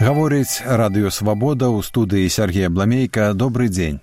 Гаворыць радыё «Свабода», у студыі Сергей Бламейка. Добрый дзень.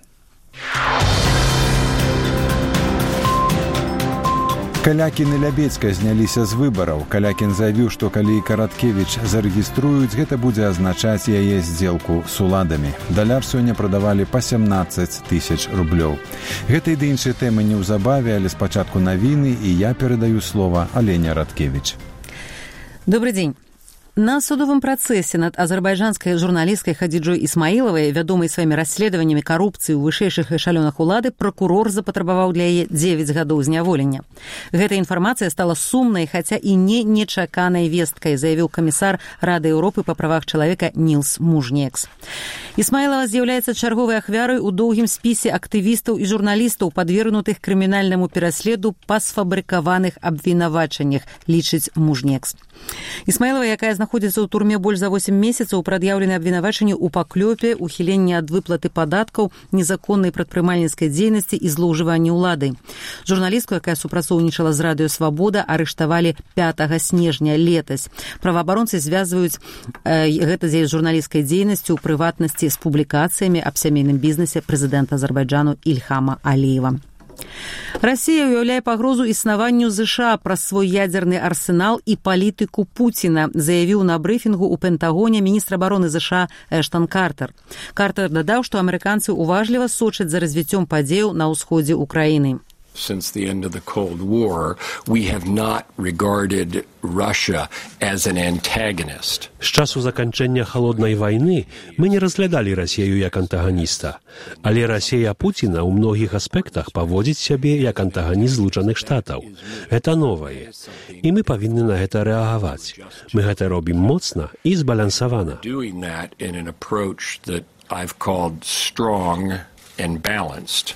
Калякін і Лябедзька зняліся з выбараў. Калякін заявіў, што калі Караткевіч зарэгіструюць, гэта будзе азначаць яе здзелку з уладамі. Даляр сёння прадавалі па 17 тысяч рублёў. Гэта і ды іншыя тэмы неўзабаве, але спачатку навіны, і я перадаю слова Алене Радкевіч. Добрый день. На судовым працэсе над азербайджанскай журналісткай Хадзіджой Ісмаілавай, вядомай сваімі расследаваннямі карупцыі ў вышэйшых эшалёнах улады, пракурор запатрабаваў для яе 9 гадоў зняволення. Гэта інфармацыя стала сумнай, хаця і не нечаканай весткай, заявіў камісар Рады Еўропы па правах чалавека Нілс Мужнекс. Ісмаілава з'яўляецца чарговай ахвярай у доўгім спісе актывістаў і журналістаў, падвергнутых крымінальнаму пераследу па сфабрыкаваных абвінавачаннях, лічыць Мужнекс. Ісмаілава, якая знаходзіцца ў турме больш за 8 месяцаў, прад'яўлены абвінавачанні ў паклёпе, ухіленні ад выплаты падаткаў, незаконнай прадпрымальніцкай дзейнасці і злоўжыванні ўлады. Журналістку, якая супрацоўнічала з радыё «Свабода», арыштавалі 5 снежня летась. Праваабаронцы звязваюць гэта з яе журналісцкай дзейнасцю, у прыватнасці з публікацыямі аб сямейным бізнесе прэзідэнта Азербайджану Ільхама Аліева. Расія ўяўляе пагрозу існаванню ЗША праз свой ядзерны арсенал і палітыку Пуціна, заявіў на брыфінгу ў Пентагоне міністр абароны ЗША Эштон Картер. Картер дадаў, што амерыканцы уважліва сочаць за развіццём падзеяў на ўсходзе ўкраіны. Since the end of the Cold War, we have not regarded Russia as an antagonist. З часу заканчэння халоднай вайны мы не разглядалі Расію як антаганіста, але Расія Пуціна ў многіх аспектах паводзіць сябе як антаганіст Злучаных Штатаў. Гэта новае, і мы павінны на гэта рэагаваць. Мы гэта робім моцна і збалансавана. Doing that in an approach that I've called strong and balanced.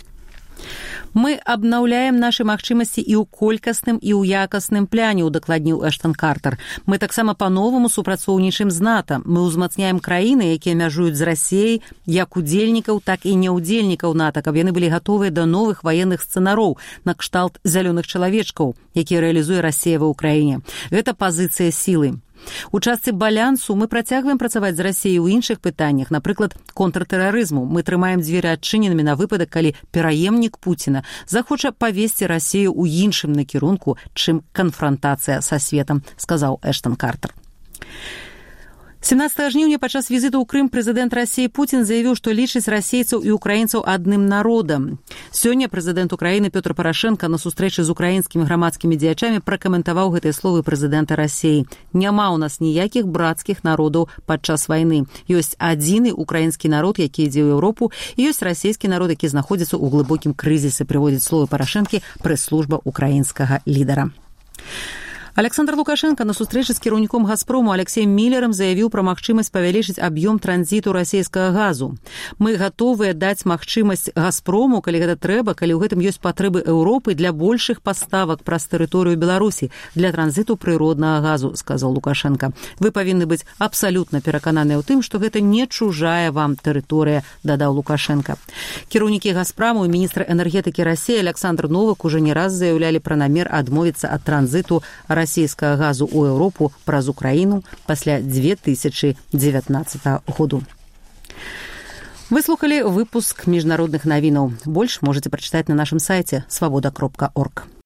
Мы абнаўляем нашы магчымасці і ў колькасным, і ў якасным пляне, удакладніў Эштон Картер. Мы таксама па-новаму супрацоўнічаем з НАТО. Мы ўзмацняем краіны, якія мяжуюць з Расіяй, як удзельнікаў, так і няўдзельнікаў НАТО, каб яны былі гатовыя да новых ваенных сцэнароў на кшталт зялёных чалавечкаў, якія рэалізуе Расія ва ўкраіне. Гэта пазіцыя сілы. У частцы балансу мы працягваем працаваць з Расіяй у іншых пытаннях, напрыклад, контртэрарызму. Мы трымаем дзверы адчыненымі на выпадак, калі пераемнік Пуціна захоча павесці Расію ў іншым накірунку, чым канфрантацыя са светам, сказаў Эштон Картер. 17 жніўня падчас візіту ў Крым прэзідэнт Расіі Пуцін заявіў, што лічыць расейцаў і украінцаў адным народам. Сёння прэзідэнт Украіны Пётр Парашэнка на сустрэчы з украінскімі грамадскімі дзеячамі пракаментаваў гэтыя словы прэзідэнта Расіі. Няма ў нас ніякіх брацкіх народаў падчас вайны. Ёсць адзіны украінскі народ, які ідзе ў Еўропу, і ёсць расійскі народ, які знаходзіцца ў глыбокім крызісе, прыводзіць словы Парашэнкі прэс-служба украінскага лідара. Александр Лукашенко на сустрэчы з кіраўніком «Газпрому» Алексеем Міллерам заявіў пра магчымасць павялічыць аб'ём транзіту расійскага газу. Мы гатовыя даць магчымасць «Газпрому», калі гэта трэба, калі ў гэтым ёсць патрэбы Еўропы для большых паставак праз тэрыторыю Беларусі для транзіту прыроднага газу, сказаў Лукашенко. Вы павінны быць абсалютна перакананыя ў тым, што гэта не чужая вам тэрыторыя, дадаў Лукашенко. Кіраўнікі «Газпраму» і міністр энергетыкі Расіі Александр Новак уже не раз заяўлялі пра намер адмовіцца ад транзіту расійскага газу ў Еўропу праз Украіну пасля 2019 году. Вы слухалі выпуск міжнародных навінаў. Больш можаце прачытаць на нашым сайце свабода.орг.